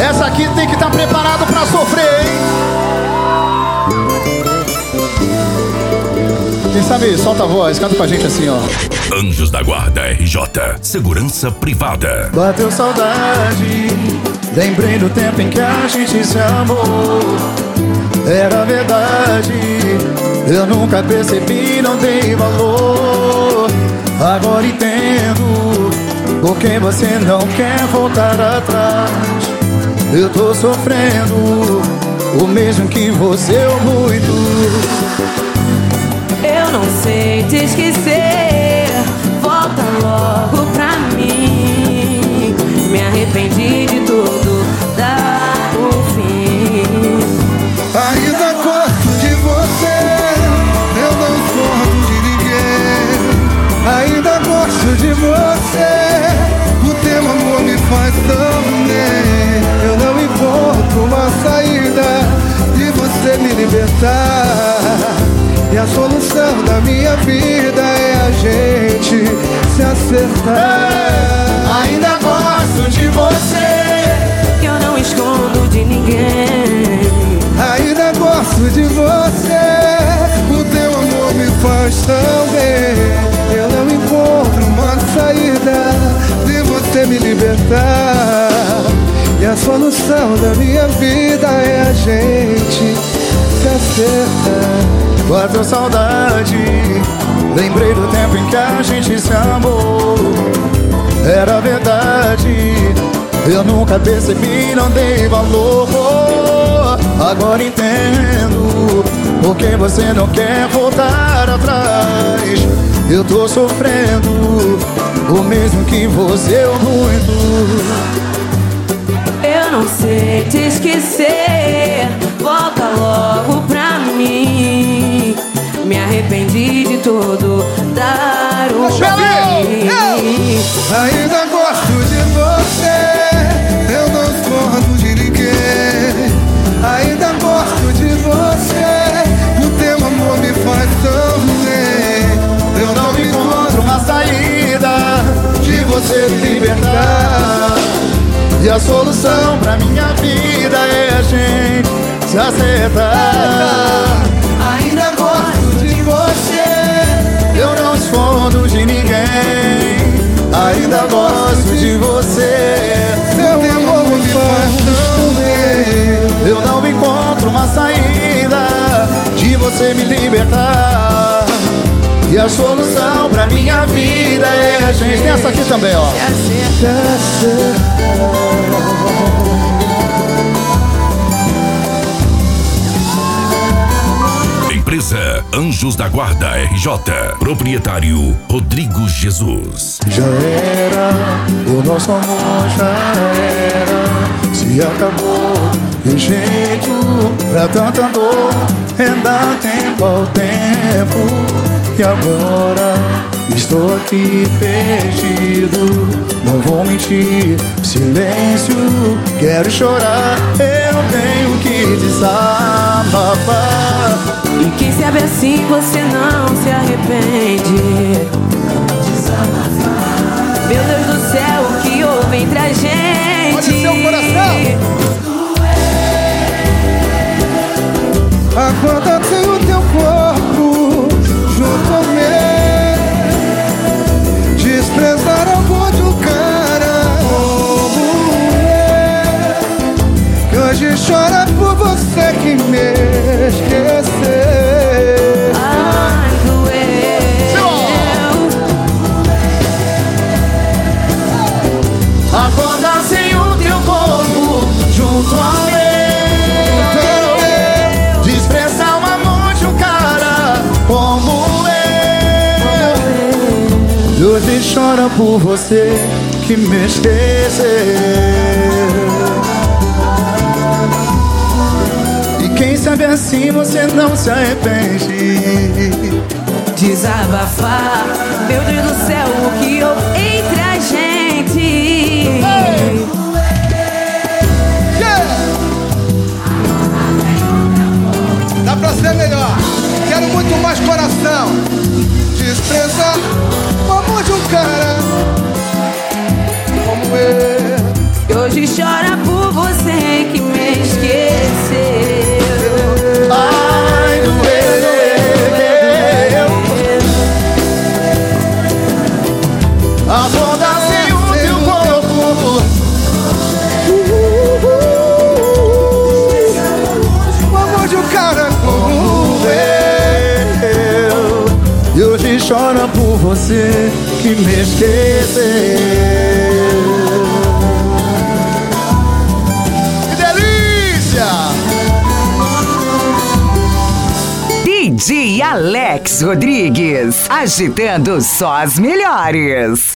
Essa aqui tem que estar preparado pra sofrer, hein? Quem sabe, solta a voz, canta com a gente assim, ó. Anjos da Guarda RJ, segurança privada. Bateu saudade, lembrei do tempo em que a gente se amou. Era verdade, eu nunca percebi, não dei valor. Agora entendo, porque você não quer voltar atrás. Eu tô sofrendo, o mesmo que você ou muito. Eu não sei te esquecer, volta logo pra mim. Me arrependi de tudo, dá um fim. Ainda gosto de você, eu não discordo de ninguém. Ainda gosto de você, o teu amor me faz tão bem. Eu não encontro uma saída de você me libertar. E a solução da minha vida é a gente se acertar. Ainda gosto de você, Eu não escondo de ninguém. ainda gosto de você, o teu amor me faz tão bem. Eu não encontro uma saída de você me libertar. E a solução da minha vida é a gente se acertar. bateu saudade, lembrei do tempo em que a gente se amou. Era verdade, eu nunca percebi, não dei valor. Agora entendo, porque você não quer voltar atrás. Eu tô sofrendo, o mesmo que você ou muito. Eu não sei te esquecer, volta logo pra mim. Me arrependi de tudo, dar um fim. Ainda gosto de você, eu não discordo de ninguém. Ainda gosto de você, o teu amor me faz tão bem. Eu não encontro uma saída De você se libertar. E a solução pra minha vida é a gente se acertar. Ainda gosto de você, Eu não escondo de ninguém. Ainda gosto de você. teu amor me faz tão bem. Eu não encontro uma saída de você me libertar. E a solução pra minha vida é a gente. Tem essa aqui também, ó. Se acertar. Empresa Anjos da Guarda RJ, proprietário Rodrigo Jesus. Já era, o nosso amor já era. Se acabou, tem jeito pra tanta dor. É dar tempo ao tempo. E agora estou aqui perdido. Não vou mentir, silêncio, quero chorar. Eu tenho que desabafar. E quem sabe assim você não se arrepende. Meu Deus do céu, o que houve entre a gente? Olha o seu coração. Agora tem o teu corpo junto ao meu. Desprezar amor de um cara como eu, que hoje chora por você que me esqueceu. Ai, doeu. Acordar sem o teu corpo junto ao meu. Desprezar o amor de um cara como eu. E hoje chora por você que me esqueceu. E quem sabe assim você não se arrepende. Desabafar, meu Deus do céu, o que houve entre a gente? Dá pra ser melhor. Quero muito mais coração. Desprezar o amor de um cara como eu. E hoje chora chora por você que me esqueceu. Ai, doeu. A onda sem o teu corpo. O amor de um cara como eu. E hoje chora por você que me esqueceu. Que delícia! DJ Alex Rodrigues, agitando só as melhores.